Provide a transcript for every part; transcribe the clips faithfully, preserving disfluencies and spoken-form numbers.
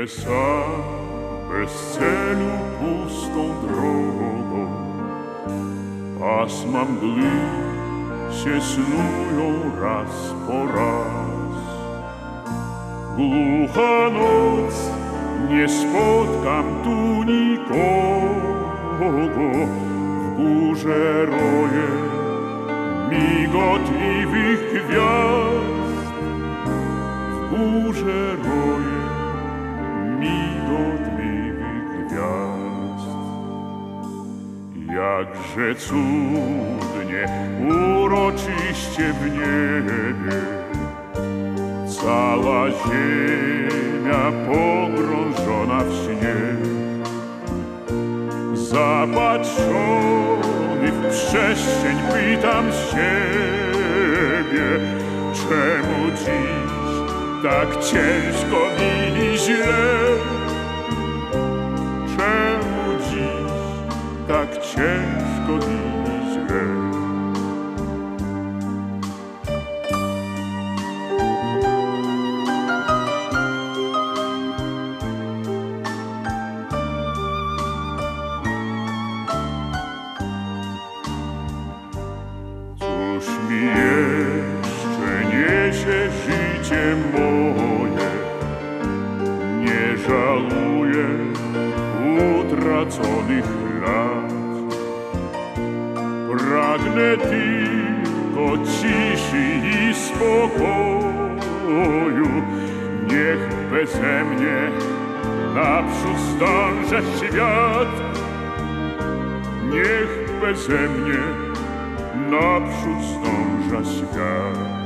Idę sam, bez celu, pustą drogą. Pasma mgły się snują raz po raz. Głucha noc, nie spotkam tu nikogo. W górze roje migotliwych gwiazd. W górze roje migotliwych gwiazd. Jakże cudnie, uroczyście w niebie cała ziemia pogrążona w śnie. Zapatrzony w przestrzeń pytam siebie, czemu dziś tak ciężko mi i źle? Czemu dziś tak ciężko mi i źle? Cóż mi jeszcze niesie życie moje? Nie żaluję utraconych lat. Pragnę tylko ciszy i spokoju. Niech beze mnie naprzód zdąży świat. Niech beze mnie naprzód zdąża świat.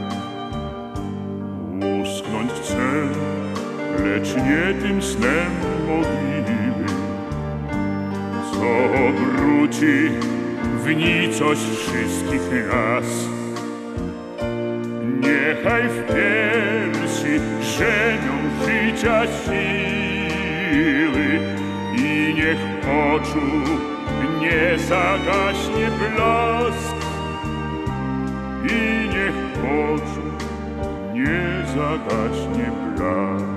Usknąć chcę, lecz nie tym snem mogiły, co obróci w nicość wszystkich nas. Niechaj w piersi żenią życia siły i niech oczu nie zagaśnie blask. I niech oczu nie zagaśnie blask.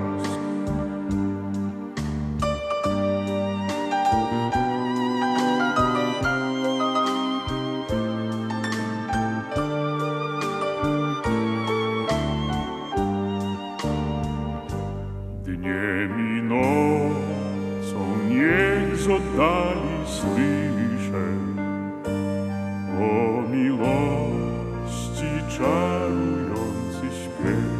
Dniem i nocą niech z oddali słyszę o miłości czarujący śpiew,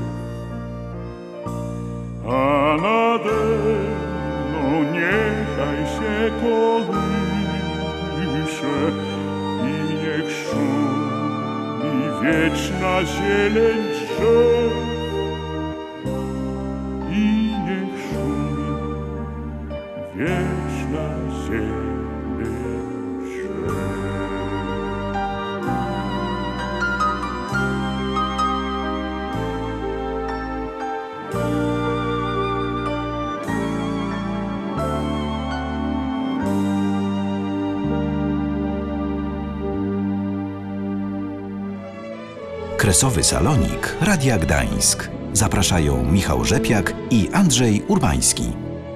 a nade mną niechaj się kołysze i niech szumi wieczna zieleń drzew. I niech szumi wieczna zieleń drzew. Kresowy Salonik Radia Gdańsk. Zapraszają Michał Rzepiak i Andrzej Urbański.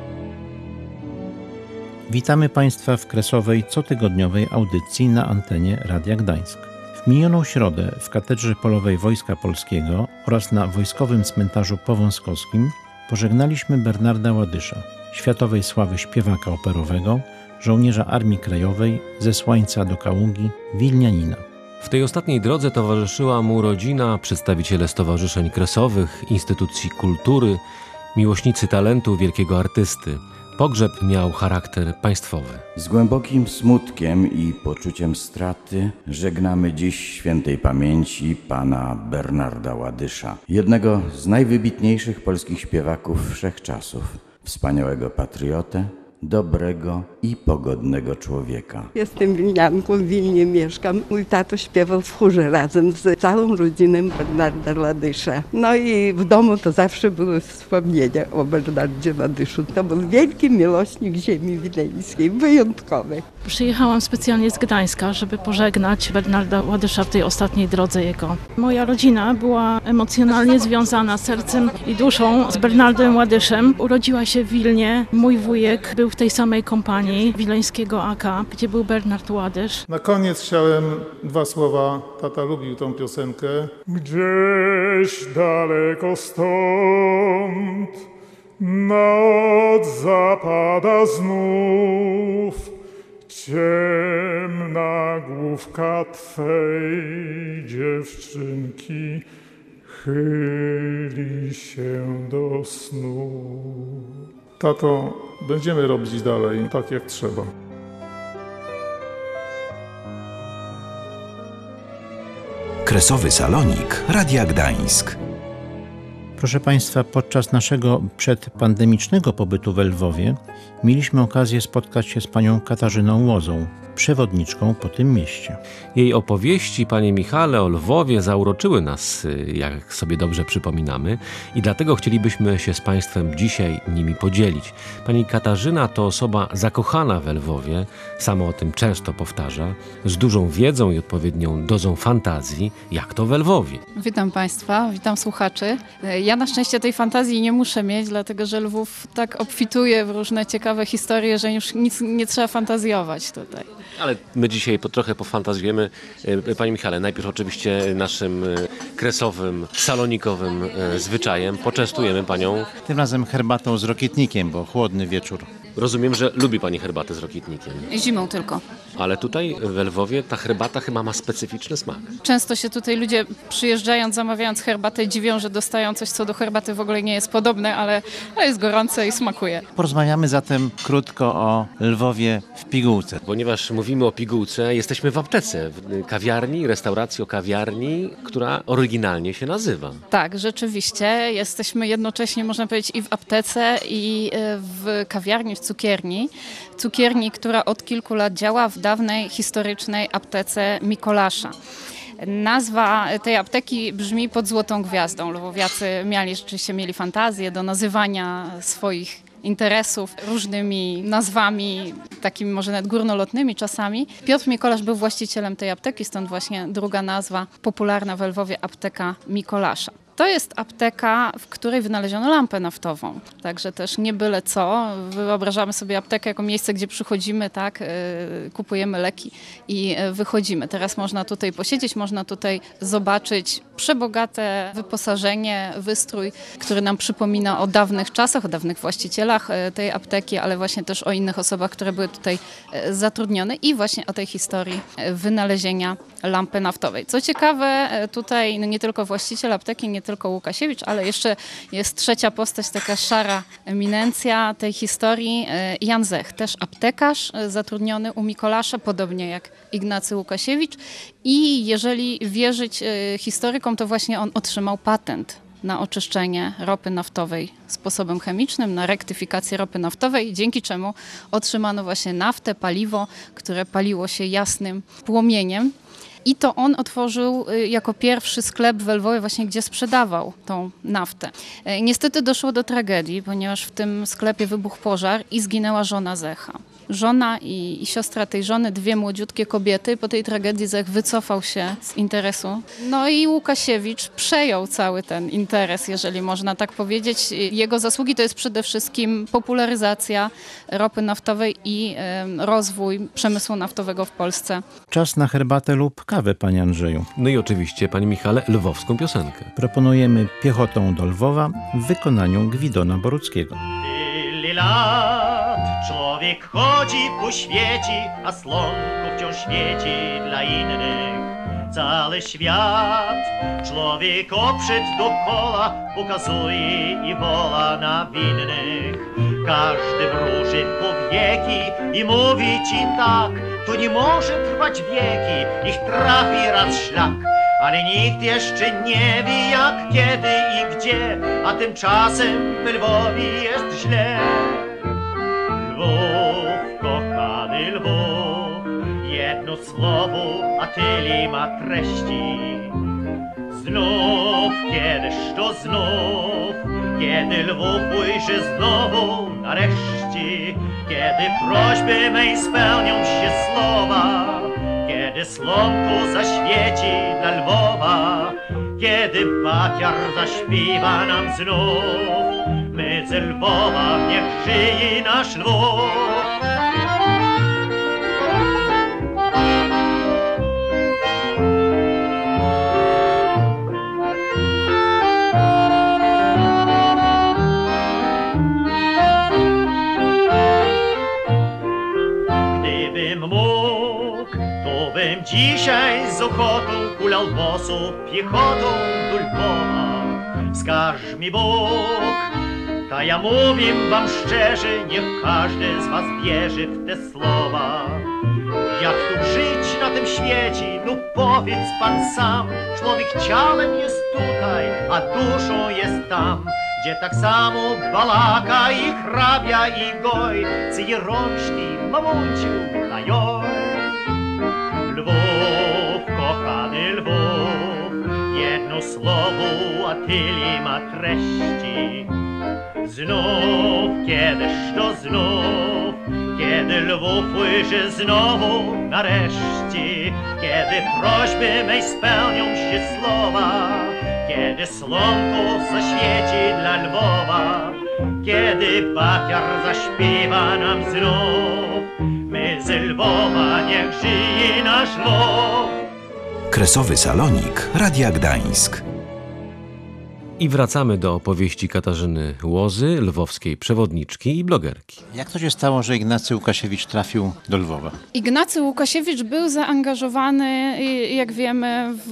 Witamy Państwa w kresowej, cotygodniowej audycji na antenie Radia Gdańsk. W minioną środę w Katedrze Polowej Wojska Polskiego oraz na Wojskowym Cmentarzu Powązkowskim pożegnaliśmy Bernarda Ładysza, światowej sławy śpiewaka operowego, żołnierza Armii Krajowej, zesłańca do Kaługi, wilnianina. W tej ostatniej drodze towarzyszyła mu rodzina, przedstawiciele stowarzyszeń kresowych, instytucji kultury, miłośnicy talentu wielkiego artysty. Pogrzeb miał charakter państwowy. Z głębokim smutkiem i poczuciem straty żegnamy dziś świętej pamięci pana Bernarda Ładysza, jednego z najwybitniejszych polskich śpiewaków wszechczasów, wspaniałego patriotę, dobrego i pogodnego człowieka. Jestem wilnianką, w Wilnie mieszkam. Mój tato śpiewał w chórze razem z całą rodziną Bernarda Ładysza. No i w domu to zawsze były wspomnienia o Bernardzie Ładyszu. To był wielki miłośnik ziemi wileńskiej, wyjątkowy. Przyjechałam specjalnie z Gdańska, żeby pożegnać Bernarda Ładysza w tej ostatniej drodze jego. Moja rodzina była emocjonalnie związana sercem i duszą z Bernardem Ładyszem. Urodziła się w Wilnie. Mój wujek był w tej samej kompanii wileńskiego A K, gdzie był Bernard Ładysz. Na koniec chciałem dwa słowa. Tata lubił tą piosenkę. Gdzieś daleko stąd noc zapada znów, ciemna główka twej dziewczynki chyli się do snu. Tato, będziemy robić dalej tak jak trzeba. Kresowy Salonik Radia Gdańsk. Proszę Państwa, podczas naszego przedpandemicznego pobytu we Lwowie mieliśmy okazję spotkać się z panią Katarzyną Łozą, przewodniczką po tym mieście. Jej opowieści, panie Michale, o Lwowie zauroczyły nas, jak sobie dobrze przypominamy, i dlatego chcielibyśmy się z państwem dzisiaj nimi podzielić. Pani Katarzyna to osoba zakochana we Lwowie, sama o tym często powtarza, z dużą wiedzą i odpowiednią dozą fantazji, jak to we Lwowie. Witam państwa, witam słuchaczy. Ja na szczęście tej fantazji nie muszę mieć, dlatego że Lwów tak obfituje w różne ciekawe historie, że już nic nie trzeba fantazjować tutaj. Ale my dzisiaj po, trochę pofantazjujemy. Panie Michale, najpierw oczywiście naszym kresowym, salonikowym zwyczajem poczęstujemy panią. Tym razem herbatą z rokietnikiem, bo chłodny wieczór. Rozumiem, że lubi pani herbatę z rokietnikiem. Zimą tylko. Ale tutaj we Lwowie ta herbata chyba ma specyficzny smak. Często się tutaj ludzie przyjeżdżając, zamawiając herbatę, dziwią, że dostają coś, co do herbaty w ogóle nie jest podobne, ale, ale jest gorące i smakuje. Porozmawiamy zatem krótko o Lwowie w pigułce. Ponieważ mówimy o pigułce, jesteśmy w aptece, w kawiarni, restauracji o kawiarni, która oryginalnie się nazywa. Tak, rzeczywiście. Jesteśmy jednocześnie, można powiedzieć, i w aptece, i w kawiarni, w cukierni. Cukierni, która od kilku lat działa w dawnej, historycznej aptece Mikolasza. Nazwa tej apteki brzmi pod złotą gwiazdą. Lwowiacy mieli, rzeczywiście mieli fantazję do nazywania swoich interesów różnymi nazwami, takimi może nawet górnolotnymi czasami. Piotr Mikolasz był właścicielem tej apteki, stąd właśnie druga nazwa popularna w Lwowie, apteka Mikolasza. To jest apteka, w której wynaleziono lampę naftową, także też nie byle co. Wyobrażamy sobie aptekę jako miejsce, gdzie przychodzimy, tak, kupujemy leki i wychodzimy. Teraz można tutaj posiedzieć, można tutaj zobaczyć przebogate wyposażenie, wystrój, który nam przypomina o dawnych czasach, o dawnych właścicielach tej apteki, ale właśnie też o innych osobach, które były tutaj zatrudnione i właśnie o tej historii wynalezienia lampy naftowej. Co ciekawe, tutaj no nie tylko właściciel apteki, nie tylko Łukasiewicz, ale jeszcze jest trzecia postać, taka szara eminencja tej historii, Jan Zech, też aptekarz zatrudniony u Mikolasza, podobnie jak Ignacy Łukasiewicz, i jeżeli wierzyć historykom, to właśnie on otrzymał patent na oczyszczenie ropy naftowej sposobem chemicznym, na rektyfikację ropy naftowej, dzięki czemu otrzymano właśnie naftę, paliwo, które paliło się jasnym płomieniem. I to on otworzył jako pierwszy sklep w Lwowie, właśnie gdzie sprzedawał tą naftę. Niestety doszło do tragedii, ponieważ w tym sklepie wybuchł pożar i zginęła żona Zecha. Żona i, i siostra tej żony, dwie młodziutkie kobiety. Po tej tragedii Zech wycofał się z interesu. No i Łukasiewicz przejął cały ten interes, jeżeli można tak powiedzieć. Jego zasługi to jest przede wszystkim popularyzacja ropy naftowej i y, rozwój przemysłu naftowego w Polsce. Czas na herbatę lub kawę, panie Andrzeju. No i oczywiście, panie Michale, lwowską piosenkę. Proponujemy Piechotą do Lwowa w wykonaniu Gwidona Boruckiego. Tyle lat człowiek chodzi po świecie, a słonko wciąż świeci dla innych. Cały świat człowiek oprzed dokoła pokazuje i wola na winnych. Każdy mruży po wieki i mówi ci tak, to nie może trwać wieki, ich trafi raz szlak. Ale nikt jeszcze nie wie jak, kiedy i gdzie, a tymczasem w Lwowie jest źle. Lwów jedno słowo, a tyle ma treści. Znów, kiedyż to znów, kiedy Lwów ujrzy znowu nareszcie, kiedy prośby mej spełnią się słowa, kiedy słonko zaświeci dla Lwowa, kiedy bakiar zaśpiewa nam znów, my z Lwowa niech żyje nasz Lwów. Dzisiaj z ochotą kulał boso piechotą do Lwowa. Wskaż mi Bóg, ta ja mówię wam szczerze, niech każdy z was wierzy w te słowa. Jak tu żyć na tym świecie, no powiedz pan sam. Człowiek ciałem jest tutaj, a duszą jest tam, gdzie tak samo balaka i hrabia i goj, cy rączki mamunciu na joj. Lwów, kochany Lwów, jedno słowo, a tyle ma treści. Znów, kiedyż to znów, kiedy Lwów ujrzy znowu nareszcie, kiedy prośby mej spełnią się słowa, kiedy słonko zaświeci dla Lwowa, kiedy bakiar zaśpiewa nam znów, my z Lwowa niech żyje nasz Lwów. Kresowy Salonik Radia Gdańsk. I wracamy do opowieści Katarzyny Łozy, lwowskiej przewodniczki i blogerki. Jak to się stało, że Ignacy Łukasiewicz trafił do Lwowa? Ignacy Łukasiewicz był zaangażowany, jak wiemy, w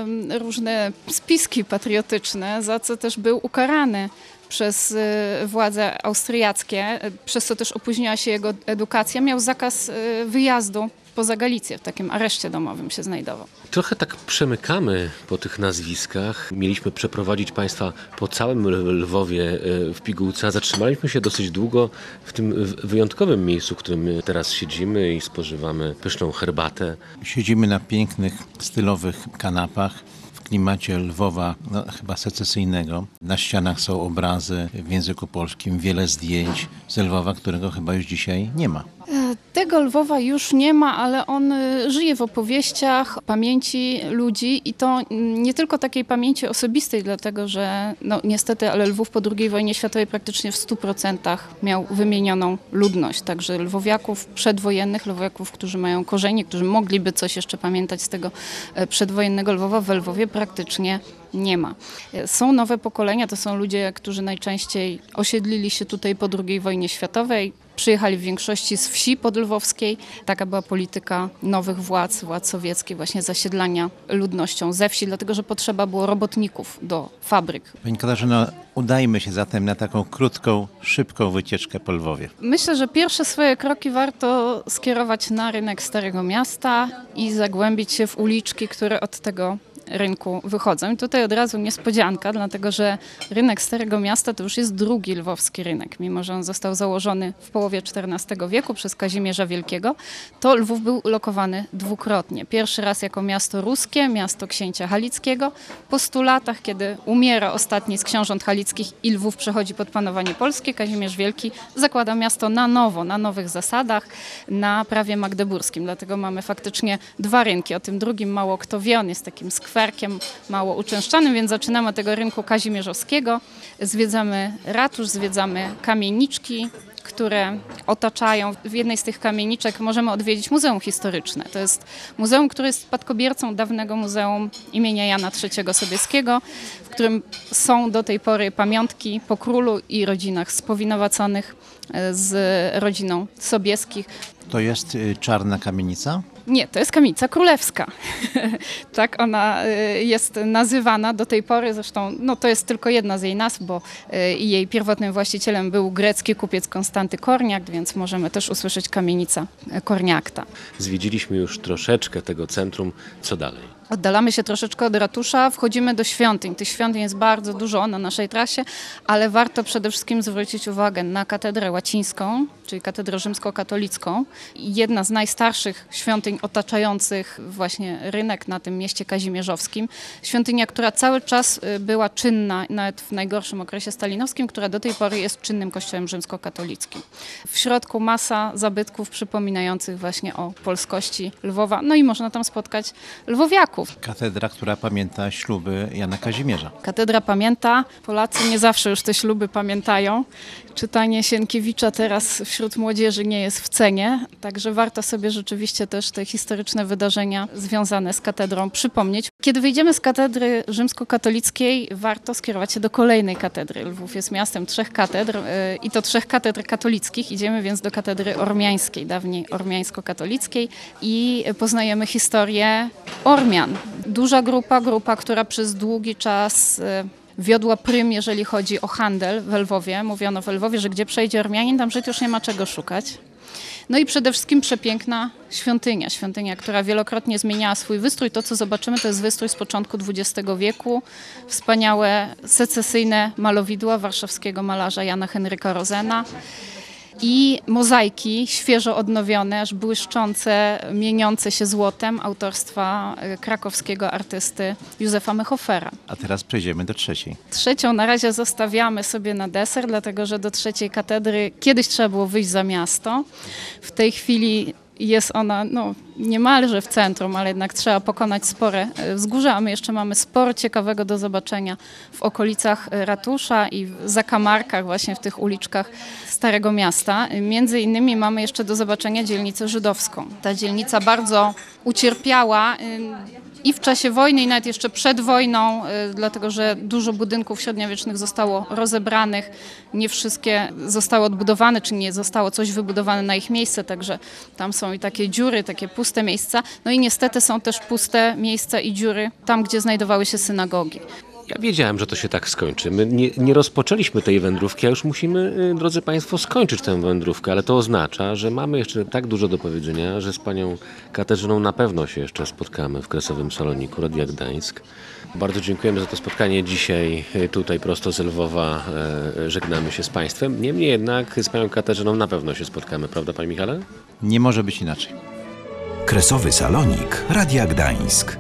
różne spiski patriotyczne, za co też był ukarany przez władze austriackie, przez co też opóźniła się jego edukacja. Miał zakaz wyjazdu poza Galicję, w takim areszcie domowym się znajdował. Trochę tak przemykamy po tych nazwiskach. Mieliśmy przeprowadzić Państwa po całym Lwowie w pigułce, a zatrzymaliśmy się dosyć długo w tym wyjątkowym miejscu, w którym teraz siedzimy i spożywamy pyszną herbatę. Siedzimy na pięknych, stylowych kanapach w klimacie Lwowa, no, chyba secesyjnego. Na ścianach są obrazy w języku polskim, wiele zdjęć z Lwowa, którego chyba już dzisiaj nie ma. Tego Lwowa już nie ma, ale on żyje w opowieściach, pamięci ludzi i to nie tylko takiej pamięci osobistej, dlatego że no, niestety, ale Lwów po drugiej wojnie światowej praktycznie w stu procentach miał wymienioną ludność. Także lwowiaków przedwojennych, lwowiaków, którzy mają korzenie, którzy mogliby coś jeszcze pamiętać z tego przedwojennego Lwowa, w Lwowie praktycznie nie ma. Są nowe pokolenia, to są ludzie, którzy najczęściej osiedlili się tutaj po drugiej wojnie światowej. Przyjechali w większości z wsi podlwowskiej. Taka była polityka nowych władz, władz sowieckich, właśnie zasiedlania ludnością ze wsi, dlatego że potrzeba było robotników do fabryk. Pani Katarzyno, udajmy się zatem na taką krótką, szybką wycieczkę po Lwowie. Myślę, że pierwsze swoje kroki warto skierować na rynek Starego Miasta i zagłębić się w uliczki, które od tego rynku wychodzą. I tutaj od razu niespodzianka, dlatego że rynek Starego Miasta to już jest drugi lwowski rynek. Mimo że on został założony w połowie czternastego wieku przez Kazimierza Wielkiego, to Lwów był lokowany dwukrotnie. Pierwszy raz jako miasto ruskie, miasto księcia halickiego. Po stu latach, kiedy umiera ostatni z książąt halickich i Lwów przechodzi pod panowanie polskie, Kazimierz Wielki zakłada miasto na nowo, na nowych zasadach, na prawie magdeburskim. Dlatego mamy faktycznie dwa rynki. O tym drugim mało kto wie, on jest takim skwerkiem, mało uczęszczanym, więc zaczynamy od tego rynku kazimierzowskiego. Zwiedzamy ratusz, zwiedzamy kamieniczki, które otaczają. W jednej z tych kamieniczek możemy odwiedzić Muzeum Historyczne. To jest muzeum, które jest spadkobiercą dawnego Muzeum imienia Jana trzeciego Sobieskiego, w którym są do tej pory pamiątki po królu i rodzinach spowinowaconych z rodziną Sobieskich. To jest czarna kamienica? Nie, to jest kamienica królewska. Tak ona jest nazywana do tej pory. Zresztą no, to jest tylko jedna z jej nazw, bo jej pierwotnym właścicielem był grecki kupiec Konstanty Korniak, więc możemy też usłyszeć kamienica Korniakta. Zwiedziliśmy już troszeczkę tego centrum. Co dalej? Oddalamy się troszeczkę od ratusza, wchodzimy do świątyń. Tych świątyń jest bardzo dużo na naszej trasie, ale warto przede wszystkim zwrócić uwagę na katedrę łacińską, czyli katedrę rzymskokatolicką. Jedna z najstarszych świątyń świątyń otaczających właśnie rynek na tym mieście kazimierzowskim. Świątynia, która cały czas była czynna, nawet w najgorszym okresie stalinowskim, która do tej pory jest czynnym kościołem rzymskokatolickim. W środku masa zabytków przypominających właśnie o polskości Lwowa. No i można tam spotkać lwowiaków. Katedra, która pamięta śluby Jana Kazimierza. Katedra pamięta. Polacy nie zawsze już te śluby pamiętają. Czytanie Sienkiewicza teraz wśród młodzieży nie jest w cenie, także warto sobie rzeczywiście też te historyczne wydarzenia związane z katedrą przypomnieć. Kiedy wyjdziemy z katedry rzymskokatolickiej, warto skierować się do kolejnej katedry. Lwów jest miastem trzech katedr i to trzech katedr katolickich. Idziemy więc do katedry ormiańskiej, dawniej ormiańsko-katolickiej i poznajemy historię Ormian. Duża grupa, grupa, która przez długi czas wiodła prym, jeżeli chodzi o handel w Lwowie. Mówiono w Lwowie, że gdzie przejdzie Ormianin, tam żyć już nie ma czego szukać. No i przede wszystkim przepiękna świątynia. Świątynia, która wielokrotnie zmieniała swój wystrój. To, co zobaczymy, to jest wystrój z początku dwudziestego wieku. Wspaniałe secesyjne malowidła warszawskiego malarza Jana Henryka Rozena. I mozaiki świeżo odnowione, aż błyszczące, mieniące się złotem autorstwa krakowskiego artysty Józefa Mechofera. A teraz przejdziemy do trzeciej. Trzecią na razie zostawiamy sobie na deser, dlatego że do trzeciej katedry kiedyś trzeba było wyjść za miasto. W tej chwili jest ona no, niemalże w centrum, ale jednak trzeba pokonać spore wzgórze, a my jeszcze mamy sporo ciekawego do zobaczenia w okolicach ratusza i w zakamarkach, właśnie w tych uliczkach Starego Miasta. Między innymi mamy jeszcze do zobaczenia dzielnicę żydowską. Ta dzielnica bardzo ucierpiała i w czasie wojny, i nawet jeszcze przed wojną, dlatego że dużo budynków średniowiecznych zostało rozebranych, nie wszystkie zostały odbudowane, czy nie zostało coś wybudowane na ich miejsce, także tam są i takie dziury, takie puste miejsca. No i niestety są też puste miejsca i dziury tam, gdzie znajdowały się synagogi. Ja wiedziałem, że to się tak skończy. My nie, nie rozpoczęliśmy tej wędrówki, a już musimy, drodzy Państwo, skończyć tę wędrówkę, ale to oznacza, że mamy jeszcze tak dużo do powiedzenia, że z Panią Katarzyną na pewno się jeszcze spotkamy w Kresowym Saloniku Radia Gdańsk. Bardzo dziękujemy za to spotkanie dzisiaj tutaj prosto z Lwowa. Żegnamy się z Państwem. Niemniej jednak z Panią Katarzyną na pewno się spotkamy, prawda Panie Michale? Nie może być inaczej. Kresowy Salonik Radia Gdańsk.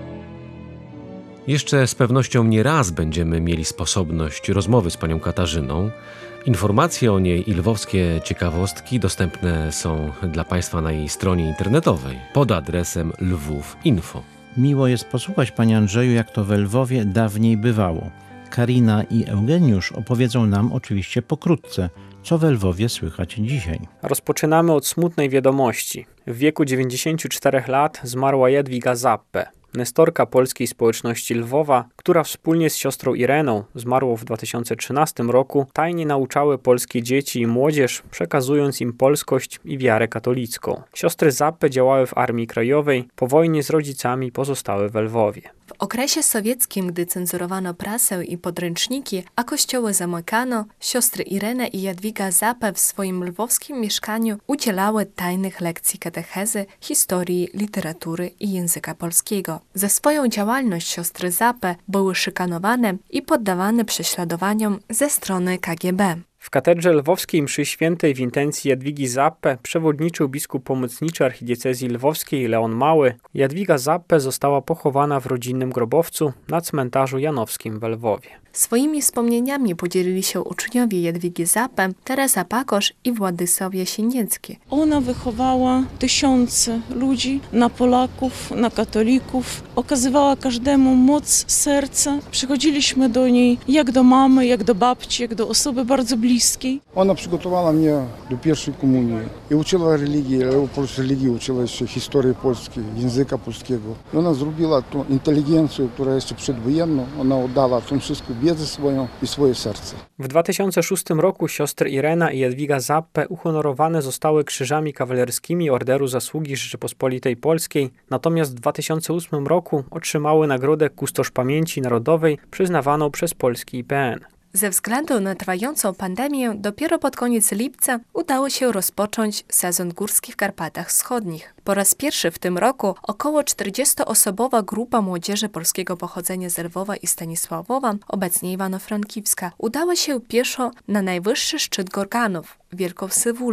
Jeszcze z pewnością nie raz będziemy mieli sposobność rozmowy z panią Katarzyną. Informacje o niej i lwowskie ciekawostki dostępne są dla Państwa na jej stronie internetowej pod adresem lwów info. Miło jest posłuchać, panie Andrzeju, jak to we Lwowie dawniej bywało. Karina i Eugeniusz opowiedzą nam oczywiście pokrótce, co we Lwowie słychać dzisiaj. Rozpoczynamy od smutnej wiadomości. W wieku dziewięćdziesięciu czterech lat zmarła Jadwiga Zappe, nestorka polskiej społeczności Lwowa, która wspólnie z siostrą Ireną, zmarłą w dwa tysiące trzynastym roku, tajnie nauczały polskie dzieci i młodzież, przekazując im polskość i wiarę katolicką. Siostry Zappe działały w Armii Krajowej, po wojnie z rodzicami pozostały we Lwowie. W okresie sowieckim, gdy cenzurowano prasę i podręczniki, a kościoły zamykano, siostry Irena i Jadwiga Zappe w swoim lwowskim mieszkaniu udzielały tajnych lekcji katechezy, historii, literatury i języka polskiego. Za swoją działalność siostry Zappe były szykanowane i poddawane prześladowaniom ze strony K G B. W katedrze lwowskiej mszy świętej w intencji Jadwigi Zappe przewodniczył biskup pomocniczy archidiecezji lwowskiej Leon Mały. Jadwiga Zappe została pochowana w rodzinnym grobowcu na cmentarzu janowskim w Lwowie. Swoimi wspomnieniami podzielili się uczniowie Jadwigi Zappe, Teresa Pakosz i Władysław Jasieniecki. Ona wychowała tysiące ludzi, na Polaków, na katolików. Okazywała każdemu moc serca. Przychodziliśmy do niej jak do mamy, jak do babci, jak do osoby bardzo bliskiej. Ona przygotowała mnie do pierwszej komunii i uczyła religii, oprócz religii uczyła jeszcze historii polskiej, języka polskiego. I ona zrobiła tą inteligencję, która jeszcze przedwojenną, ona oddała tą wszystko wiedzę swoją i swoje serce. W dwa tysiące szóstym roku siostry Irena i Jadwiga Zappe uhonorowane zostały krzyżami kawalerskimi Orderu Zasługi Rzeczypospolitej Polskiej, natomiast w dwa tysiące ósmym roku otrzymały nagrodę Kustosz Pamięci Narodowej przyznawaną przez polski I P N. Ze względu na trwającą pandemię dopiero pod koniec lipca udało się rozpocząć sezon górski w Karpatach Wschodnich. Po raz pierwszy w tym roku około czterdziestoosobowa grupa młodzieży polskiego pochodzenia z Lwowa i Stanisławowa, obecnie Iwano-Frankiwska, udała się pieszo na najwyższy szczyt Gorganów, Wielką Sywulę.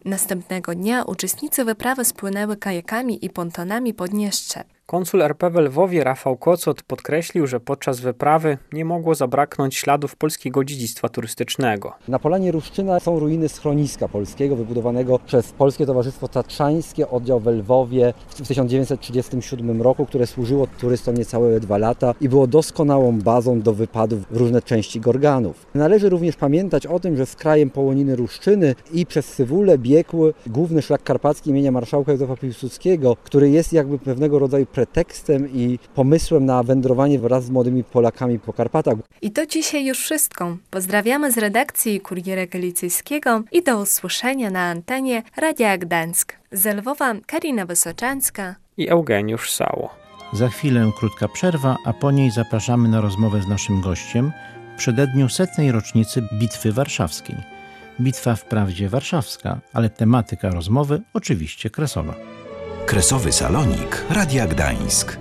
Następnego dnia uczestnicy wyprawy spłynęły kajakami i pontonami pod Nieszczep. Konsul R P w Lwowie Rafał Kocot podkreślił, że podczas wyprawy nie mogło zabraknąć śladów polskiego dziedzictwa turystycznego. Na Polanie Ruszczyna są ruiny schroniska polskiego wybudowanego przez Polskie Towarzystwo Tatrzańskie, oddział w Lwowie w tysiąc dziewięćset trzydziestym siódmym roku, które służyło turystom niecałe dwa lata i było doskonałą bazą do wypadów w różne części Gorganów. Należy również pamiętać o tym, że z krajem Połoniny Ruszczyny i przez Sywulę biegł główny szlak karpacki imienia marszałka Józefa Piłsudskiego, który jest jakby pewnego rodzaju pretekstem i pomysłem na wędrowanie wraz z młodymi Polakami po Karpatach. I to dzisiaj już wszystko. Pozdrawiamy z redakcji Kuriera Galicyjskiego i do usłyszenia na antenie Radia Gdańsk. Z Lwowa Karina Wysoczańska i Eugeniusz Sało. Za chwilę krótka przerwa, a po niej zapraszamy na rozmowę z naszym gościem w przededniu setnej rocznicy Bitwy Warszawskiej. Bitwa wprawdzie warszawska, ale tematyka rozmowy oczywiście kresowa. Kresowy Salonik Radia Gdańsk.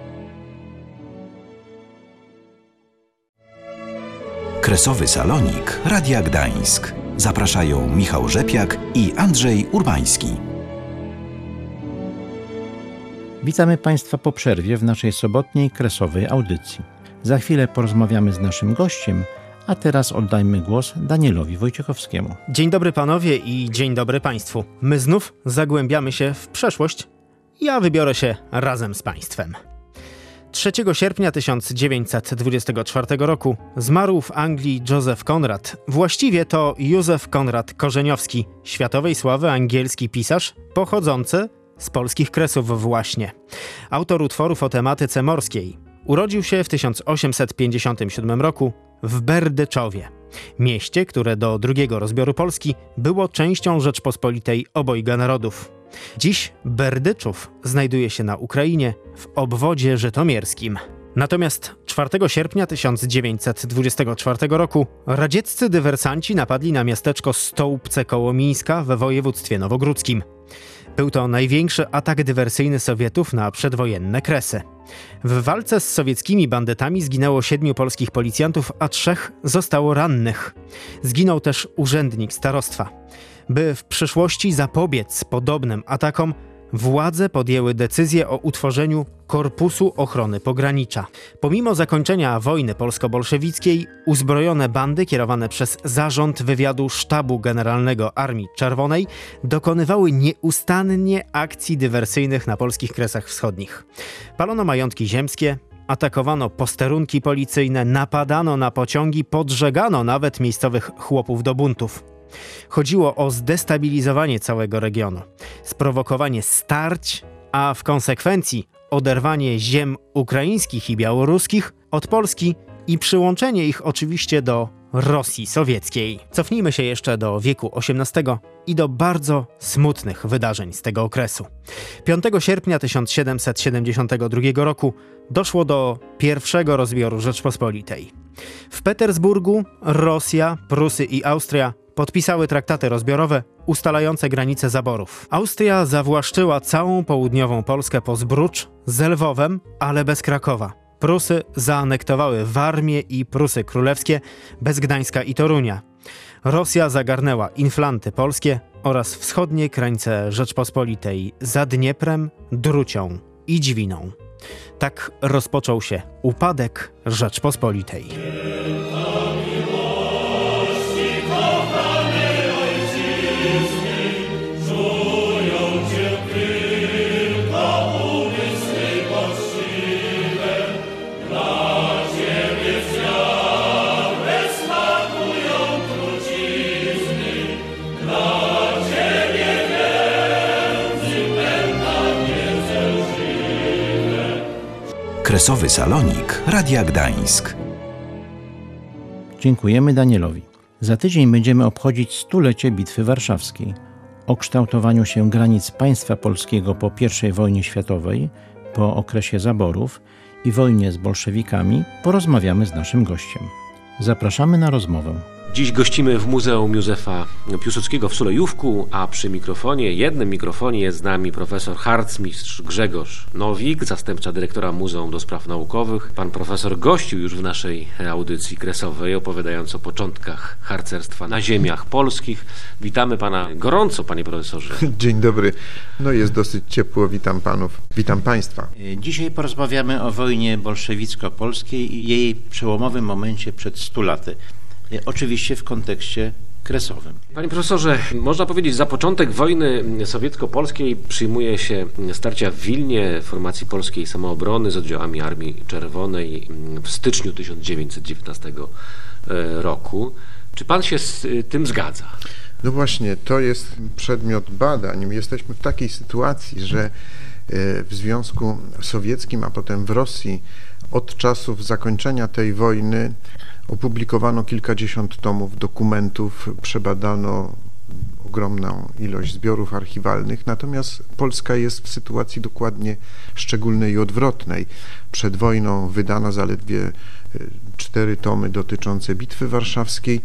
Kresowy Salonik Radia Gdańsk. Zapraszają Michał Rzepiak i Andrzej Urbański. Witamy Państwa po przerwie w naszej sobotniej kresowej audycji. Za chwilę porozmawiamy z naszym gościem, a teraz oddajmy głos Danielowi Wojciechowskiemu. Dzień dobry panowie i dzień dobry państwu. My znów zagłębiamy się w przeszłość. Ja wybiorę się razem z państwem. trzeciego sierpnia tysiąc dziewięćset dwudziestego czwartego roku zmarł w Anglii Józef Konrad. Właściwie to Józef Konrad Korzeniowski, światowej sławy angielski pisarz pochodzący z polskich Kresów właśnie. Autor utworów o tematyce morskiej. Urodził się w tysiąc osiemset pięćdziesiątym siódmym roku w Berdyczowie, mieście, które do drugiego rozbioru Polski było częścią Rzeczpospolitej obojga narodów. Dziś Berdyczów znajduje się na Ukrainie w obwodzie żytomierskim. Natomiast czwartego sierpnia tysiąc dziewięćset dwudziestego czwartego roku radzieccy dywersanci napadli na miasteczko Stołpce koło Mińska we województwie nowogródzkim. Był to największy atak dywersyjny Sowietów na przedwojenne Kresy. W walce z sowieckimi bandytami zginęło siedmiu polskich policjantów, a trzech zostało rannych. Zginął też urzędnik starostwa. By w przyszłości zapobiec podobnym atakom, władze podjęły decyzję o utworzeniu Korpusu Ochrony Pogranicza. Pomimo zakończenia wojny polsko-bolszewickiej, uzbrojone bandy kierowane przez Zarząd Wywiadu Sztabu Generalnego Armii Czerwonej dokonywały nieustannie akcji dywersyjnych na polskich Kresach Wschodnich. Palono majątki ziemskie, atakowano posterunki policyjne, napadano na pociągi, podżegano nawet miejscowych chłopów do buntów. Chodziło o zdestabilizowanie całego regionu, sprowokowanie starć, a w konsekwencji oderwanie ziem ukraińskich i białoruskich od Polski i przyłączenie ich oczywiście do Rosji sowieckiej. Cofnijmy się jeszcze do wieku osiemnastego i do bardzo smutnych wydarzeń z tego okresu. piątego sierpnia tysiąc siedemset siedemdziesiątego drugiego roku doszło do pierwszego rozbioru Rzeczpospolitej. W Petersburgu Rosja, Prusy i Austria podpisały traktaty rozbiorowe ustalające granice zaborów. Austria zawłaszczyła całą południową Polskę po Zbrucz z Lwowem, ale bez Krakowa. Prusy zaanektowały Warmię i Prusy Królewskie bez Gdańska i Torunia. Rosja zagarnęła Inflanty polskie oraz wschodnie krańce Rzeczpospolitej za Dnieprem, Drucią i Dźwiną. Tak rozpoczął się upadek Rzeczpospolitej. Kresowy Salonik Radia Gdańsk. Dziękujemy Danielowi. Za tydzień będziemy obchodzić stulecie Bitwy Warszawskiej. O kształtowaniu się granic państwa polskiego po pierwszej wojnie światowej, po okresie zaborów i wojnie z bolszewikami porozmawiamy z naszym gościem. Zapraszamy na rozmowę. Dziś gościmy w Muzeum Józefa Piłsudskiego w Sulejówku, a przy mikrofonie, jednym mikrofonie jest z nami profesor harcmistrz Grzegorz Nowik, zastępca dyrektora Muzeum do Spraw Naukowych. Pan profesor gościł już w naszej audycji kresowej, opowiadając o początkach harcerstwa na ziemiach polskich. Witamy pana gorąco, panie profesorze. Dzień dobry. No jest dosyć ciepło. Witam panów. Witam państwa. Dzisiaj porozmawiamy o wojnie bolszewicko-polskiej i jej przełomowym momencie przed stu laty. Oczywiście w kontekście kresowym. Panie profesorze, można powiedzieć, za początek wojny sowiecko-polskiej przyjmuje się starcia w Wilnie formacji polskiej samoobrony z oddziałami Armii Czerwonej w styczniu tysiąc dziewięćset dziewiętnastego roku. Czy pan się z tym zgadza? No właśnie, to jest przedmiot badań. Jesteśmy w takiej sytuacji, że w Związku Sowieckim, a potem w Rosji od czasów zakończenia tej wojny opublikowano kilkadziesiąt tomów dokumentów, przebadano ogromną ilość zbiorów archiwalnych, natomiast Polska jest w sytuacji dokładnie szczególnej i odwrotnej. Przed wojną wydano zaledwie cztery tomy dotyczące Bitwy Warszawskiej,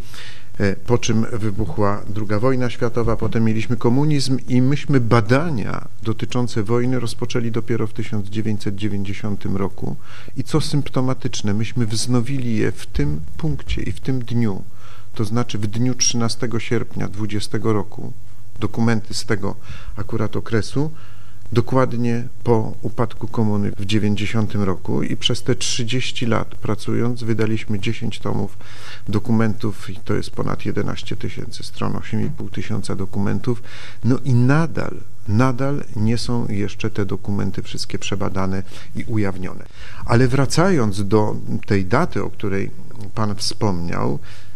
po czym wybuchła druga wojna światowa, potem mieliśmy komunizm i myśmy badania dotyczące wojny rozpoczęli dopiero w tysiąc dziewięćset dziewięćdziesiątym roku i co symptomatyczne, myśmy wznowili je w tym punkcie i w tym dniu, to znaczy w dniu trzynastego sierpnia dwudziestego roku, dokumenty z tego akurat okresu, dokładnie po upadku komuny w dziewięćdziesiątym roku i przez te trzydzieści lat pracując wydaliśmy dziesięć tomów dokumentów i to jest ponad jedenaście tysięcy stron, osiem i pół tysiąca dokumentów, no i nadal, nadal nie są jeszcze te dokumenty wszystkie przebadane i ujawnione. Ale wracając do tej daty, o której pan wspomniał,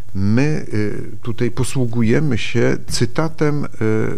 my tutaj posługujemy się cytatem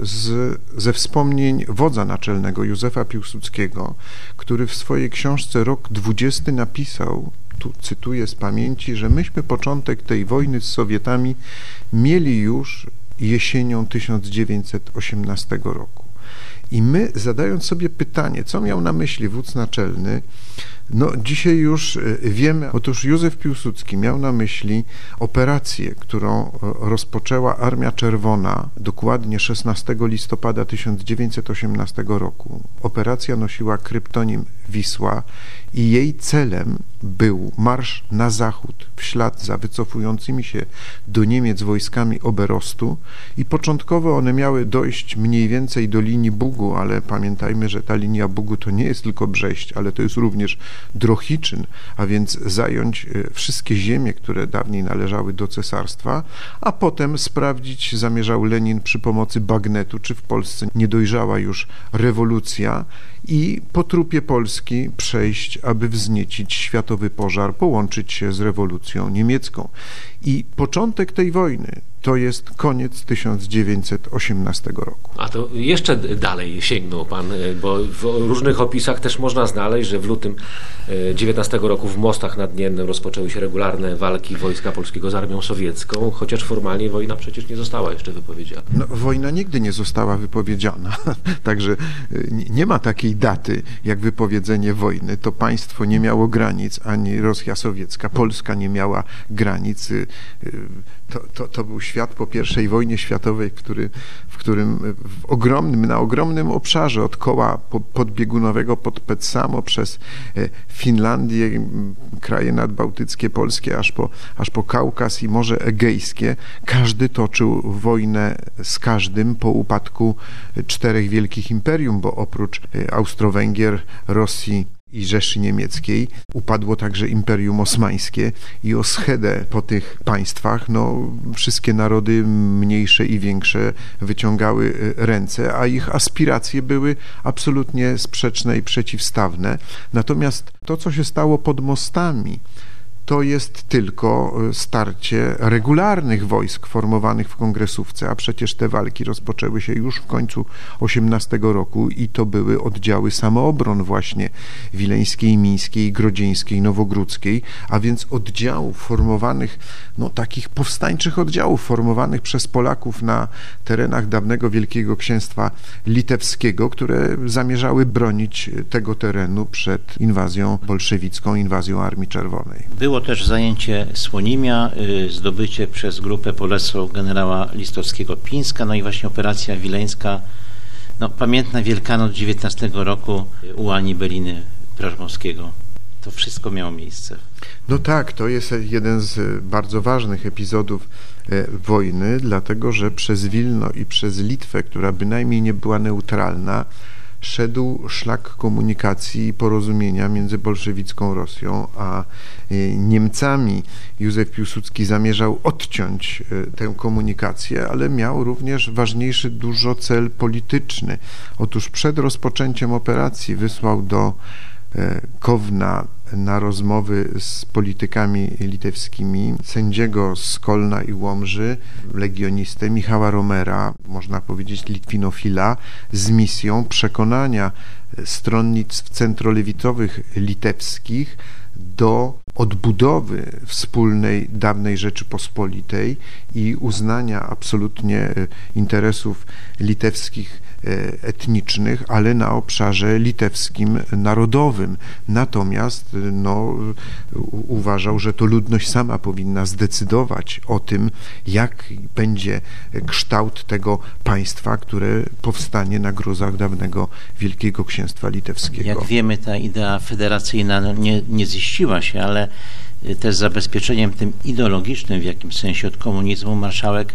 z, ze wspomnień wodza naczelnego Józefa Piłsudskiego, który w swojej książce Rok dwudziesty napisał, tu cytuję z pamięci, że myśmy początek tej wojny z Sowietami mieli już jesienią tysiąc dziewięćset osiemnastego roku. I my, zadając sobie pytanie, co miał na myśli wódz naczelny, no dzisiaj już wiemy, otóż Józef Piłsudski miał na myśli operację, którą rozpoczęła Armia Czerwona dokładnie szesnastego listopada tysiąc dziewięćset osiemnastego roku. Operacja nosiła kryptonim Wisła i jej celem był marsz na zachód w ślad za wycofującymi się do Niemiec wojskami Oberostu i początkowo one miały dojść mniej więcej do linii Bugu, ale pamiętajmy, że ta linia Bugu to nie jest tylko Brześć, ale to jest również Drohiczyn, a więc zająć wszystkie ziemie, które dawniej należały do cesarstwa, a potem sprawdzić zamierzał Lenin przy pomocy bagnetu, czy w Polsce nie dojrzała już rewolucja i po trupie Polski przejść, aby wzniecić światowy pożar, połączyć się z rewolucją niemiecką. I początek tej wojny to jest koniec tysiąc dziewięćset osiemnastego roku. A to jeszcze dalej sięgnął pan, bo w różnych opisach też można znaleźć, że w lutym dziewiętnastego roku w Mostach nad Niennem rozpoczęły się regularne walki Wojska Polskiego z Armią Sowiecką, chociaż formalnie wojna przecież nie została jeszcze wypowiedziana. No, wojna nigdy nie została wypowiedziana, także nie ma takiej daty jak wypowiedzenie wojny. To państwo nie miało granic, ani Rosja sowiecka, Polska nie miała granic. To, to, to był świat po pierwszej wojnie światowej, który, w którym w ogromnym, na ogromnym obszarze od koła podbiegunowego pod Petsamo przez Finlandię, kraje nadbałtyckie, polskie, aż po, aż po Kaukaz i Morze Egejskie, każdy toczył wojnę z każdym po upadku czterech wielkich imperium, bo oprócz Austro-Węgier, Rosji i Rzeszy Niemieckiej upadło także Imperium Osmańskie i o schedę po tych państwach no, wszystkie narody mniejsze i większe wyciągały ręce, a ich aspiracje były absolutnie sprzeczne i przeciwstawne. Natomiast to, co się stało pod Mostami, to jest tylko starcie regularnych wojsk formowanych w kongresówce, a przecież te walki rozpoczęły się już w końcu osiemnastego roku i to były oddziały samoobron właśnie wileńskiej, mińskiej, grodzieńskiej, nowogródzkiej, a więc oddziałów formowanych, no takich powstańczych oddziałów formowanych przez Polaków na terenach dawnego Wielkiego Księstwa Litewskiego, które zamierzały bronić tego terenu przed inwazją bolszewicką, inwazją Armii Czerwonej. Było Było też zajęcie Słonimia, zdobycie przez grupę Bolesław generała Listowskiego-Pińska, no i właśnie operacja wileńska, no pamiętna Wielkanoc dziewiętnastego roku u Ani Beliny Prażmowskiego. To wszystko miało miejsce. No tak, to jest jeden z bardzo ważnych epizodów wojny, dlatego że przez Wilno i przez Litwę, która bynajmniej nie była neutralna, szedł szlak komunikacji i porozumienia między bolszewicką Rosją a Niemcami. Józef Piłsudski zamierzał odciąć tę komunikację, ale miał również ważniejszy dużo cel polityczny. Otóż przed rozpoczęciem operacji wysłał do Kowna na rozmowy z politykami litewskimi sędziego z Kolna i Łomży, legionistę Michała Romera, można powiedzieć litwinofila, z misją przekonania stronnictw centrolewitowych litewskich do odbudowy wspólnej dawnej Rzeczypospolitej i uznania absolutnie interesów litewskich etnicznych, ale na obszarze litewskim narodowym. Natomiast no, uważał, że to ludność sama powinna zdecydować o tym, jak będzie kształt tego państwa, które powstanie na gruzach dawnego Wielkiego Księstwa Litewskiego. Jak wiemy, ta idea federacyjna no, nie, nie ziściła się, ale też z zabezpieczeniem tym ideologicznym w jakimś sensie od komunizmu marszałek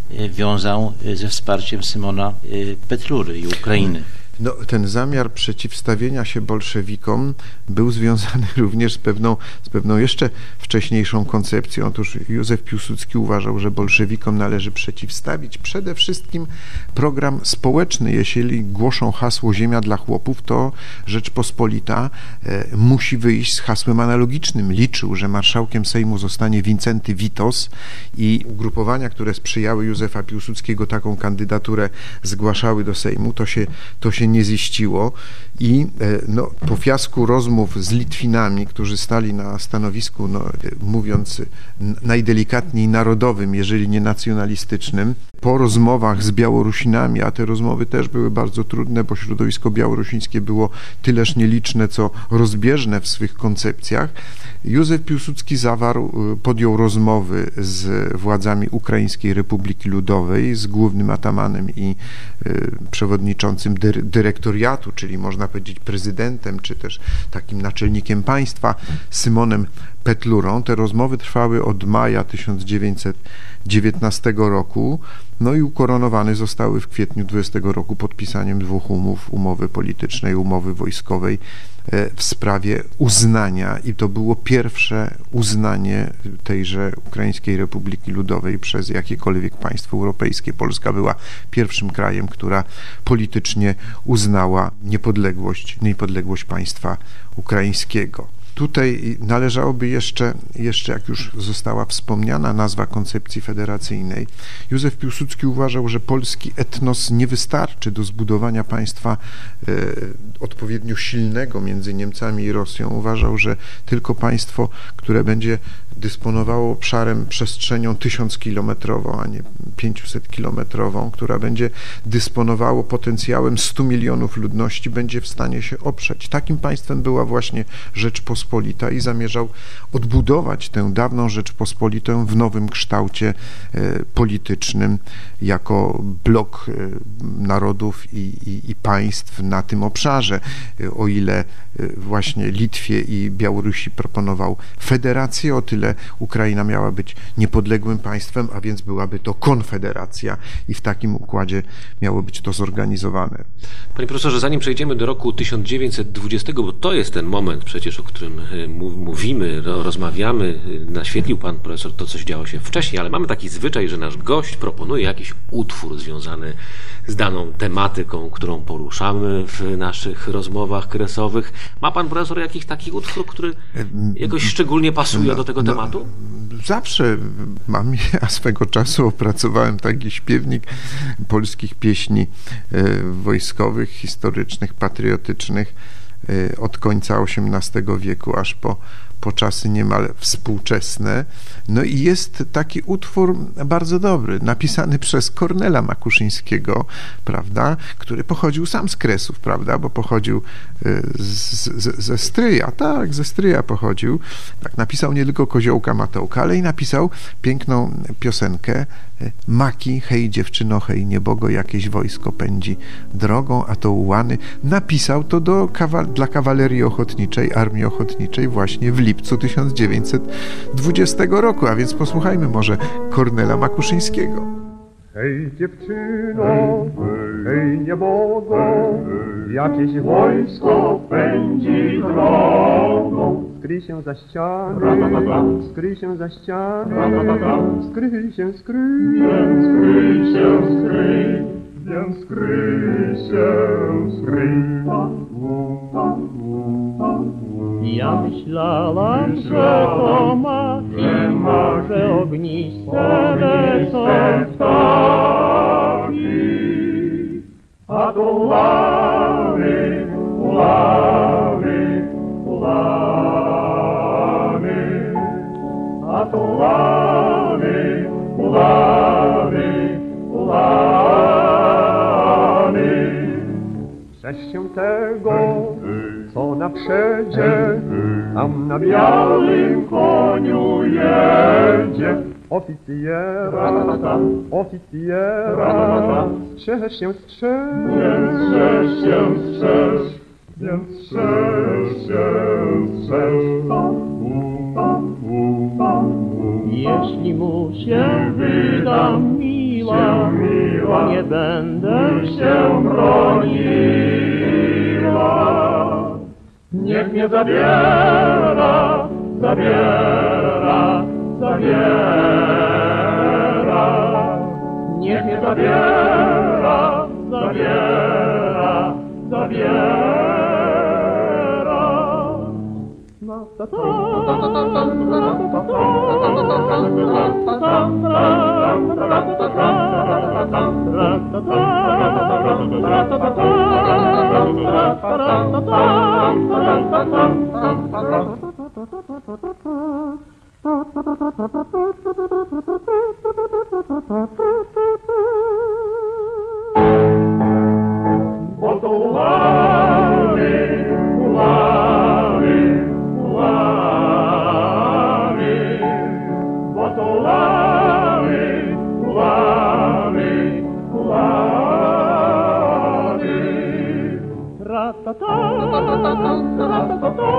wiązał ze wsparciem Szymona Petrury i Ukrainy. No, ten zamiar przeciwstawienia się bolszewikom był związany również z pewną, z pewną jeszcze wcześniejszą koncepcją. Otóż Józef Piłsudski uważał, że bolszewikom należy przeciwstawić przede wszystkim program społeczny. Jeśli głoszą hasło ziemia dla chłopów, to Rzeczpospolita e, musi wyjść z hasłem analogicznym. Liczył, że marszałkiem Sejmu zostanie Wincenty Witos i ugrupowania, które sprzyjały Józefa Piłsudskiego taką kandydaturę zgłaszały do Sejmu, to się, to się nie ziściło i no, po fiasku rozmów z Litwinami, którzy stali na stanowisku, no, mówiąc najdelikatniej narodowym, jeżeli nie nacjonalistycznym, po rozmowach z Białorusinami, a te rozmowy też były bardzo trudne, bo środowisko białorusińskie było tyleż nieliczne, co rozbieżne w swych koncepcjach, Józef Piłsudski zawarł, podjął rozmowy z władzami Ukraińskiej Republiki Ludowej, z głównym atamanem i y, przewodniczącym dyr, dyrektoriatu, czyli można powiedzieć prezydentem, czy też takim naczelnikiem państwa, Szymonem Petlurą. Te rozmowy trwały od maja tysiąc dziewięćset dziewiętnastego roku, no i ukoronowane zostały w kwietniu dwudziestego roku podpisaniem dwóch umów, umowy politycznej, umowy wojskowej w sprawie uznania i to było pierwsze uznanie tejże Ukraińskiej Republiki Ludowej przez jakiekolwiek państwo europejskie. Polska była pierwszym krajem, która politycznie uznała niepodległość, niepodległość państwa ukraińskiego. Tutaj należałoby jeszcze, jeszcze, jak już została wspomniana nazwa koncepcji federacyjnej, Józef Piłsudski uważał, że polski etnos nie wystarczy do zbudowania państwa e, odpowiednio silnego między Niemcami i Rosją. Uważał, że tylko państwo, które będzie dysponowało obszarem, przestrzenią tysiąckilometrową, a nie pięciusetkilometrową, która będzie dysponowało potencjałem stu milionów ludności, będzie w stanie się oprzeć. Takim państwem była właśnie Rzeczpospolita i zamierzał odbudować tę dawną Rzeczpospolitę w nowym kształcie e, politycznym jako blok e, narodów i, i, i państw na tym obszarze. E, o ile e, właśnie Litwie i Białorusi proponował federację, o tyle Ukraina miała być niepodległym państwem, a więc byłaby to konfederacja i w takim układzie miało być to zorganizowane. Panie profesorze, zanim przejdziemy do roku tysiąc dziewięćset dwudziestego, bo to jest ten moment przecież, o którym mówimy, rozmawiamy, naświetlił pan profesor to, co działo się wcześniej, ale mamy taki zwyczaj, że nasz gość proponuje jakiś utwór związany z daną tematyką, którą poruszamy w naszych rozmowach kresowych. Ma pan profesor jakiś taki utwór, który jakoś szczególnie pasuje no, do tego no, tematu? Zawsze mam, ja swego czasu opracowałem taki śpiewnik polskich pieśni wojskowych, historycznych, patriotycznych od końca osiemnastego wieku aż po, po czasy niemal współczesne. No i jest taki utwór bardzo dobry, napisany przez Kornela Makuszyńskiego, prawda, który pochodził sam z Kresów, prawda, bo pochodził z, z, ze Stryja, tak, ze Stryja pochodził. Tak, napisał nie tylko Koziołka Matołka, ale i napisał piękną piosenkę Maki, hej dziewczyno, hej niebogo, jakieś wojsko pędzi drogą, a to ułany. Napisał to do kawal- dla kawalerii ochotniczej, armii ochotniczej właśnie w lipcu tysiąc dziewięćset dwudziestego roku, a więc posłuchajmy może Kornela Makuszyńskiego. Hej dziewczyno, hej niebogo, jakieś wojsko pędzi drogą. Skryj się za ściany, skryj się za ściany, skryj się, skryj, skryj się, skryj, więc skryj się, skryj. Ja myślałam, że to maki, że ogniste lecą ptaki, a to łany, łany, łany, a to łany, łany, łany. Cześć się tego, co na przedzie, tam na białym koniu jedzie. Oficjera, oficjera, strzeż się, strzeż, strzeż się, strzeż, więc strzeż się, strzeż. Jeśli mu się wydam miła, nie będę się broniła. Niech mnie zabiera, zabiera, zabiera. Niech mnie zabiera, zabiera, zabiera. Bo to łany, łany, łany, bo to łany, łany, łany. Ra-ta-ta, ra-ta-ta,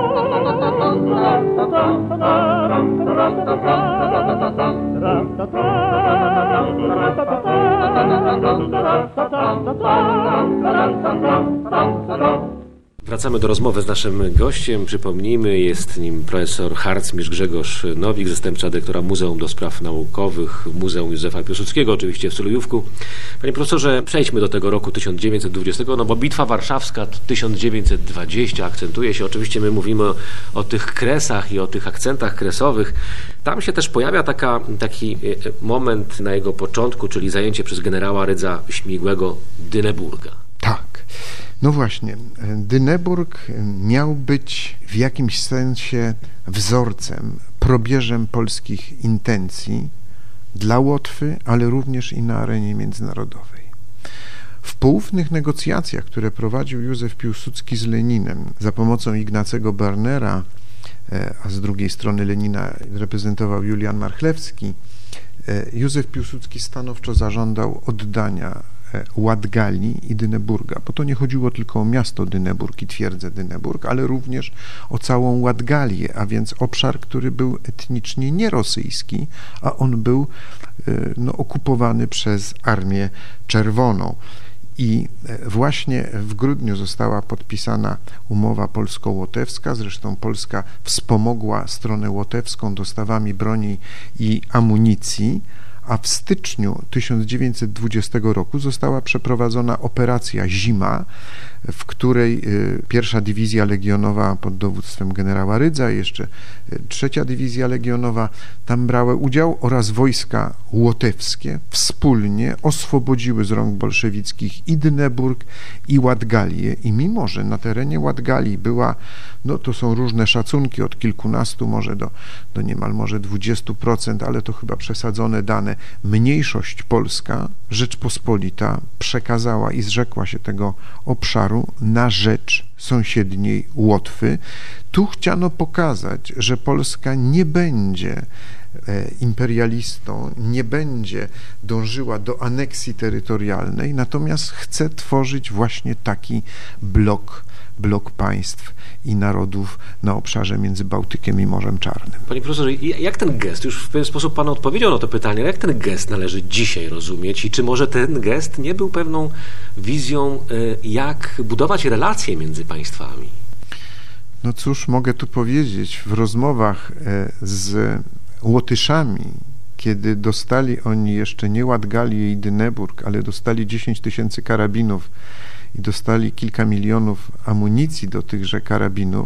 Wracamy do rozmowy z naszym gościem. Przypomnijmy, jest nim profesor harcmistrz Grzegorz Nowik, zastępca dyrektora Muzeum do Spraw Naukowych Muzeum Józefa Piłsudskiego, oczywiście w Sulejówku. Panie profesorze, przejdźmy do tego roku tysiąc dziewięćset dwudziestego, no bo Bitwa Warszawska tysiąc dziewięćset dwudziesty akcentuje się. Oczywiście my mówimy o, o tych kresach i o tych akcentach kresowych. Tam się też pojawia taka, taki moment na jego początku, czyli zajęcie przez generała Rydza Śmigłego Dyneburga. Tak. No właśnie, Dyneburg miał być w jakimś sensie wzorcem, probierzem polskich intencji dla Łotwy, ale również i na arenie międzynarodowej. W poufnych negocjacjach, które prowadził Józef Piłsudski z Leninem za pomocą Ignacego Bernera, a z drugiej strony Lenina reprezentował Julian Marchlewski, Józef Piłsudski stanowczo zażądał oddania Ładgali i Dyneburga, bo to nie chodziło tylko o miasto Dyneburg i twierdzę Dyneburg, ale również o całą Ładgalię, a więc obszar, który był etnicznie nierosyjski, a on był no, okupowany przez Armię Czerwoną. I właśnie w grudniu została podpisana umowa polsko-łotewska, zresztą Polska wspomogła stronę łotewską dostawami broni i amunicji, a w styczniu tysiąc dziewięćset dwudziestego roku została przeprowadzona operacja Zima, w której pierwsza dywizja legionowa pod dowództwem generała Rydza, jeszcze trzecia dywizja legionowa tam brały udział oraz wojska łotewskie wspólnie oswobodziły z rąk bolszewickich i Dyneburg, i Ładgalię. I mimo, że na terenie Ładgalii była, no to są różne szacunki, od kilkunastu może do, do niemal może dwudziestu procent, ale to chyba przesadzone dane, mniejszość polska, Rzeczpospolita, przekazała i zrzekła się tego obszaru na rzecz sąsiedniej Łotwy. Tu chciano pokazać, że Polska nie będzie imperialistą, nie będzie dążyła do aneksji terytorialnej, natomiast chce tworzyć właśnie taki blok, blok państw i narodów na obszarze między Bałtykiem i Morzem Czarnym. Panie profesorze, jak ten gest, już w pewien sposób Pan odpowiedział na to pytanie, ale jak ten gest należy dzisiaj rozumieć i czy może ten gest nie był pewną wizją, jak budować relacje między państwami? No cóż, mogę tu powiedzieć, w rozmowach z Łotyszami, kiedy dostali oni jeszcze nie Ładgalię i Dyneburg, ale dostali dziesięć tysięcy karabinów i dostali kilka milionów amunicji do tychże karabinów,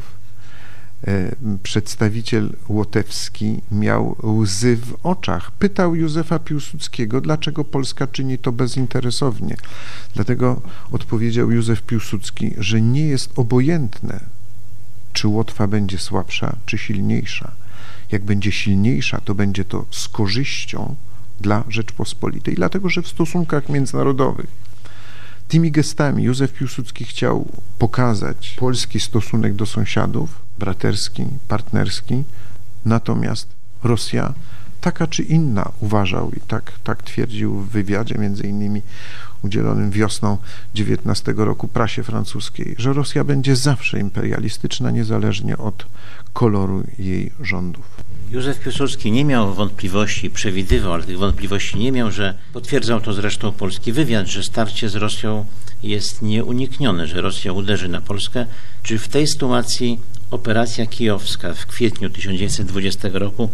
przedstawiciel łotewski miał łzy w oczach. Pytał Józefa Piłsudskiego, dlaczego Polska czyni to bezinteresownie. Dlatego odpowiedział Józef Piłsudski, że nie jest obojętne, czy Łotwa będzie słabsza, czy silniejsza. Jak będzie silniejsza, to będzie to z korzyścią dla Rzeczpospolitej, dlatego że w stosunkach międzynarodowych tymi gestami Józef Piłsudski chciał pokazać polski stosunek do sąsiadów, braterski, partnerski, natomiast Rosja taka czy inna uważał i tak, tak twierdził w wywiadzie między innymi udzielonym wiosną dziewiętnastego roku prasie francuskiej, że Rosja będzie zawsze imperialistyczna, niezależnie od koloru jej rządów. Józef Piłsudski nie miał wątpliwości, przewidywał, ale tych wątpliwości nie miał, że potwierdzał to zresztą polski wywiad, że starcie z Rosją jest nieuniknione, że Rosja uderzy na Polskę. Czy w tej sytuacji operacja kijowska w kwietniu tysiąc dziewięćset dwudziestego roku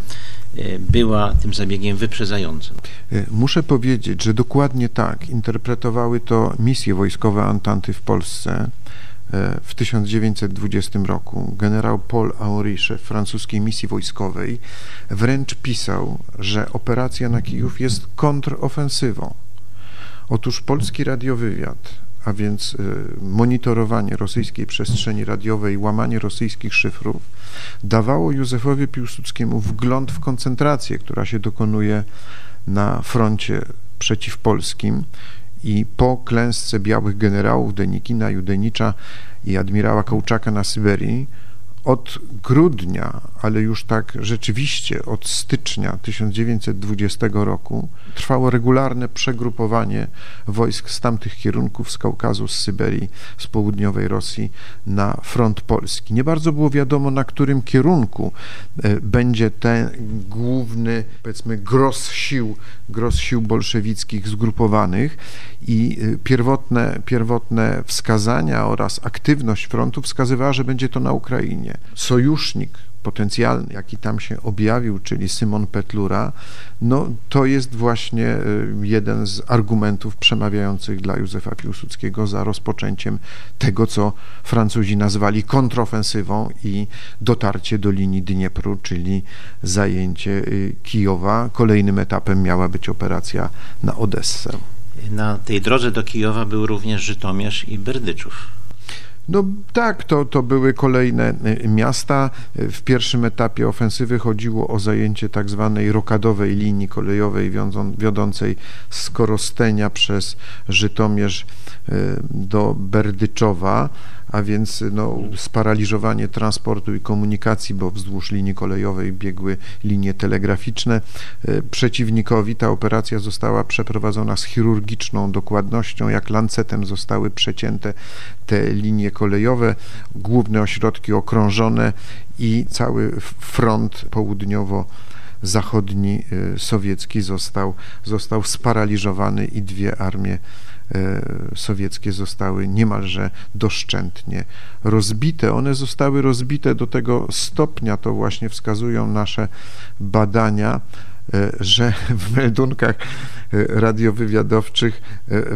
była tym zabiegiem wyprzedzającym? Muszę powiedzieć, że dokładnie tak interpretowały to misje wojskowe Antanty w Polsce w tysiąc dziewięćset dwudziestym roku. Generał Paul Henry, szef francuskiej misji wojskowej, wręcz pisał, że operacja na Kijów jest kontrofensywą. Otóż polski radiowywiad, a więc monitorowanie rosyjskiej przestrzeni radiowej, łamanie rosyjskich szyfrów, dawało Józefowi Piłsudskiemu wgląd w koncentrację, która się dokonuje na froncie przeciwpolskim i po klęsce białych generałów Denikina, Judenicza i admirała Kołczaka na Syberii od grudnia, ale już tak rzeczywiście od stycznia tysiąc dziewięćset dwudziestego roku trwało regularne przegrupowanie wojsk z tamtych kierunków, z Kaukazu, z Syberii, z południowej Rosji na front polski. Nie bardzo było wiadomo, na którym kierunku będzie ten główny, powiedzmy, gros sił, gros sił bolszewickich zgrupowanych i pierwotne, pierwotne wskazania oraz aktywność frontu wskazywała, że będzie to na Ukrainie. Sojusznik potencjalny, jaki tam się objawił, czyli Szymon Petlura, no to jest właśnie jeden z argumentów przemawiających dla Józefa Piłsudskiego za rozpoczęciem tego, co Francuzi nazwali kontrofensywą i dotarcie do linii Dniepru, czyli zajęcie Kijowa. Kolejnym etapem miała być operacja na Odessę. Na tej drodze do Kijowa był również Żytomierz i Berdyczów. No tak, to, to były kolejne miasta. W pierwszym etapie ofensywy chodziło o zajęcie tak zwanej rokadowej linii kolejowej wiodącej z Korostenia przez Żytomierz do Berdyczowa, a więc no, sparaliżowanie transportu i komunikacji, bo wzdłuż linii kolejowej biegły linie telegraficzne. Przeciwnikowi ta operacja została przeprowadzona z chirurgiczną dokładnością, jak lancetem zostały przecięte te linie kolejowe, główne ośrodki okrążone i cały front południowo-zachodni sowiecki został, został sparaliżowany i dwie armie sowieckie zostały niemalże doszczętnie rozbite. One zostały rozbite do tego stopnia, to właśnie wskazują nasze badania, że w meldunkach radiowywiadowczych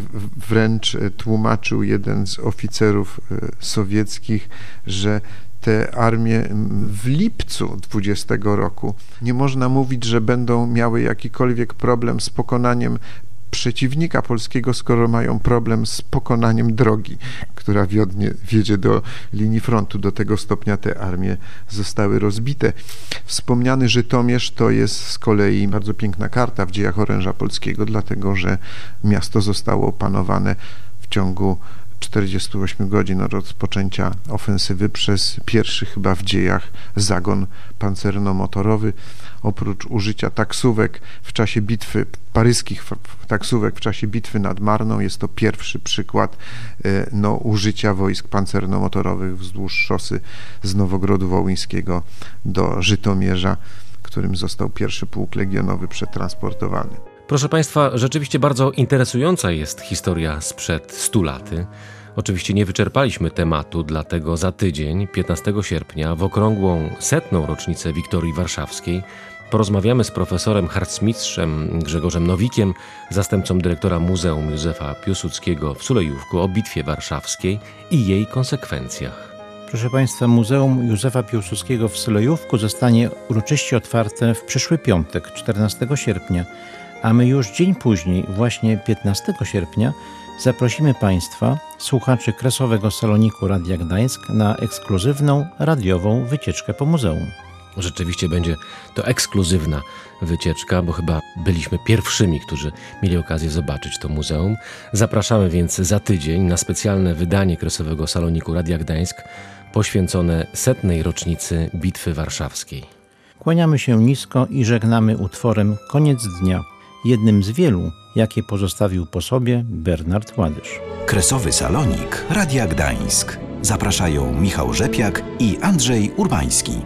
wręcz tłumaczył jeden z oficerów sowieckich, że te armie w lipcu dwudziestego roku nie można mówić, że będą miały jakikolwiek problem z pokonaniem przeciwnika polskiego, skoro mają problem z pokonaniem drogi, która wiodnie, wiedzie do linii frontu. Do tego stopnia te armie zostały rozbite. Wspomniany Żytomierz to jest z kolei bardzo piękna karta w dziejach oręża polskiego, dlatego że miasto zostało opanowane w ciągu czterdziestu ośmiu godzin od rozpoczęcia ofensywy przez pierwszy chyba w dziejach zagon pancerno-motorowy. Oprócz użycia taksówek w czasie bitwy, paryskich taksówek w czasie bitwy nad Marną, jest to pierwszy przykład no, użycia wojsk pancerno-motorowych wzdłuż szosy z Nowogrodu Wołyńskiego do Żytomierza, którym został pierwszy pułk legionowy przetransportowany. Proszę Państwa, rzeczywiście bardzo interesująca jest historia sprzed stu laty. Oczywiście nie wyczerpaliśmy tematu, dlatego za tydzień, piętnastego sierpnia, w okrągłą setną rocznicę Wiktorii Warszawskiej, porozmawiamy z profesorem harcmistrzem Grzegorzem Nowikiem, zastępcą dyrektora Muzeum Józefa Piłsudskiego w Sulejówku, o Bitwie Warszawskiej i jej konsekwencjach. Proszę Państwa, Muzeum Józefa Piłsudskiego w Sulejówku zostanie uroczyście otwarte w przyszły piątek, czternastego sierpnia, a my już dzień później, właśnie piętnastego sierpnia, zaprosimy Państwa, słuchaczy Kresowego Saloniku Radia Gdańsk, na ekskluzywną radiową wycieczkę po muzeum. Rzeczywiście będzie to ekskluzywna wycieczka, bo chyba byliśmy pierwszymi, którzy mieli okazję zobaczyć to muzeum. Zapraszamy więc za tydzień na specjalne wydanie Kresowego Saloniku Radia Gdańsk poświęcone setnej rocznicy Bitwy Warszawskiej. Kłaniamy się nisko i żegnamy utworem Koniec dnia, jednym z wielu, jakie pozostawił po sobie Bernard Ładysz. Kresowy Salonik Radia Gdańsk. Zapraszają Michał Rzepiak i Andrzej Urbański.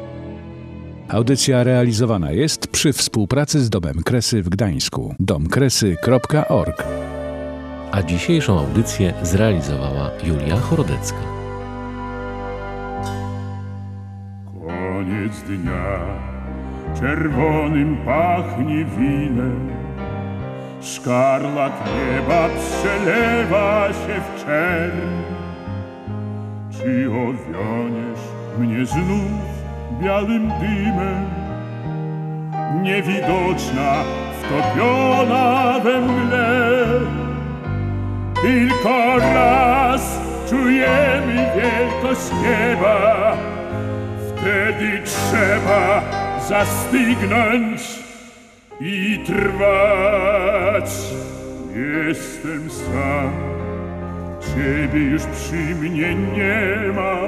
Audycja realizowana jest przy współpracy z Domem Kresy w Gdańsku. dom kresy kropka org. A dzisiejszą audycję zrealizowała Julia Chorodecka. Koniec dnia, czerwonym pachnie winem, szkarlat nieba przelewa się w czerń. Czy owioniesz mnie znów białym dymem, niewidoczna, wtopiona we mgle? Tylko raz czujemy wielkość nieba, wtedy trzeba zastygnąć i trwać. Jestem sam, ciebie już przy mnie nie ma,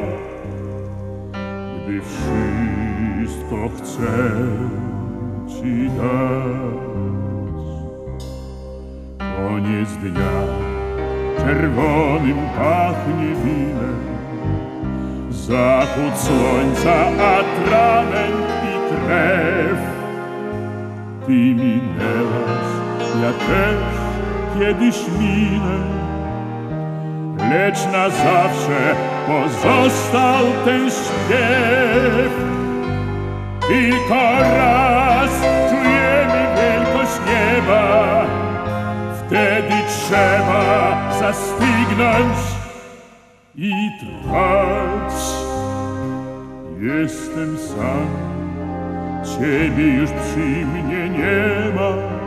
gdy wszystko chcę ci dać. Koniec dnia, czerwonym pachnie winem, zachód słońca, atrament i krew. Ty minęłaś, ja też kiedyś minę, lecz na zawsze pozostał ten śpiew. Tylko raz czujemy wielkość nieba, wtedy trzeba zastygnąć i trwać. Jestem sam, ciebie już przy mnie nie ma,